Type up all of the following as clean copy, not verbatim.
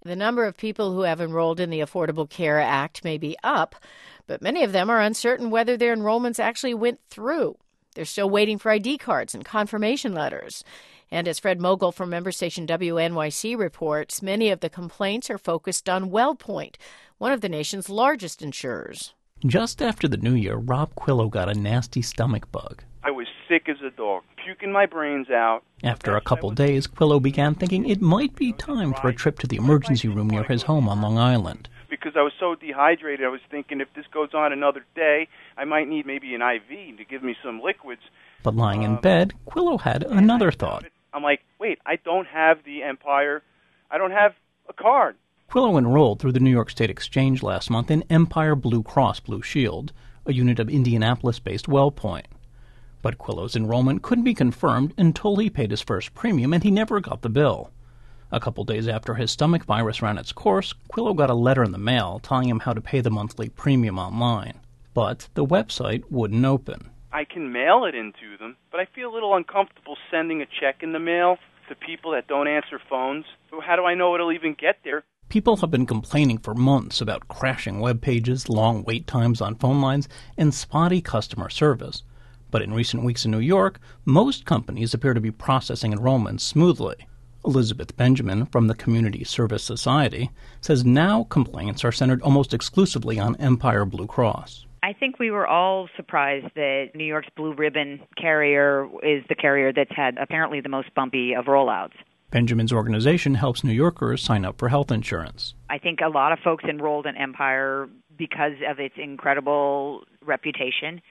The number of people who have enrolled in the Affordable Care Act may be up, but many of them are uncertain whether their enrollments actually went through. They're still waiting for ID cards and confirmation letters. And as Fred Mogul from member station WNYC reports, many of the complaints are focused on WellPoint, one of the nation's largest insurers. Just after the new year, Rob Quillo got a nasty stomach bug. I was sick as a dog, puking my brains out. After a couple days, Quillo began thinking it might be time for a trip to the emergency room near his home on Long Island. Because I was so dehydrated, I was thinking if this goes on another day, I might need maybe an IV to give me some liquids. But lying in bed, Quillo had another thought. I'm like, wait, I don't have the Empire. I don't have a card. Quillo enrolled through the New York State Exchange last month in Empire Blue Cross Blue Shield, a unit of Indianapolis-based WellPoint. But Quillo's enrollment couldn't be confirmed until he paid his first premium, and he never got the bill. A couple days after his stomach virus ran its course, Quillo got a letter in the mail telling him how to pay the monthly premium online. But the website wouldn't open. I can mail it into them, but I feel a little uncomfortable sending a check in the mail to people that don't answer phones. How do I know it'll even get there? People have been complaining for months about crashing web pages, long wait times on phone lines, and spotty customer service. But in recent weeks in New York, most companies appear to be processing enrollments smoothly. Elizabeth Benjamin from the Community Service Society says now complaints are centered almost exclusively on Empire Blue Cross. I think we were all surprised that New York's Blue Ribbon carrier is the carrier that's had apparently the most bumpy of rollouts. Benjamin's organization helps New Yorkers sign up for health insurance. I think a lot of folks enrolled in Empire because of its incredible reputation,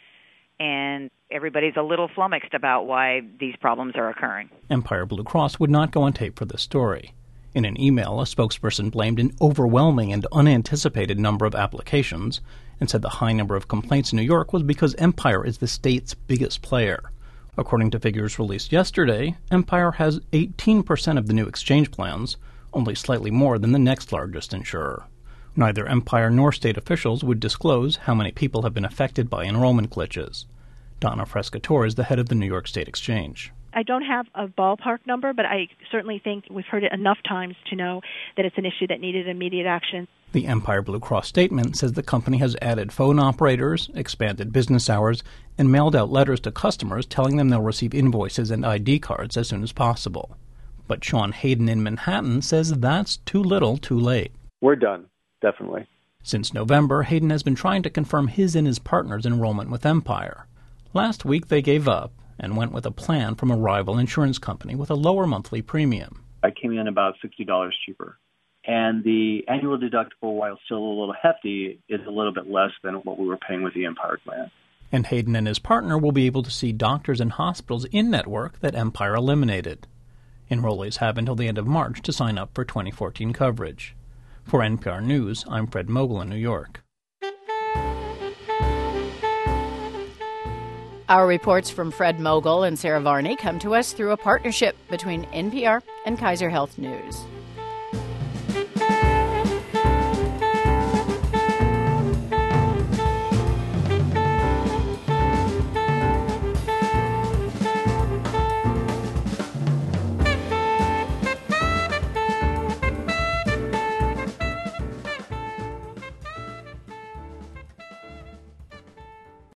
and everybody's a little flummoxed about why these problems are occurring. Empire Blue Cross would not go on tape for this story. In an email, a spokesperson blamed an overwhelming and unanticipated number of applications and said the high number of complaints in New York was because Empire is the state's biggest player. According to figures released yesterday, Empire has 18% of the new exchange plans, only slightly more than the next largest insurer. Neither Empire nor state officials would disclose how many people have been affected by enrollment glitches. Donna Frescatore is the head of the New York State Exchange. I don't have a ballpark number, but I certainly think we've heard it enough times to know that it's an issue that needed immediate action. The Empire Blue Cross statement says the company has added phone operators, expanded business hours, and mailed out letters to customers telling them they'll receive invoices and ID cards as soon as possible. But Sean Hayden in Manhattan says that's too little too late. We're done, definitely. Since November, Hayden has been trying to confirm his and his partner's enrollment with Empire. Last week they gave up and went with a plan from a rival insurance company with a lower monthly premium. I came in about $60 cheaper. And the annual deductible, while still a little hefty, is a little bit less than what we were paying with the Empire plan. And Hayden and his partner will be able to see doctors and hospitals in-network that Empire eliminated. Enrollees have until the end of March to sign up for 2014 coverage. For NPR News, I'm Fred Mogul in New York. Our reports from Fred Mogul and Sarah Varney come to us through a partnership between NPR and Kaiser Health News.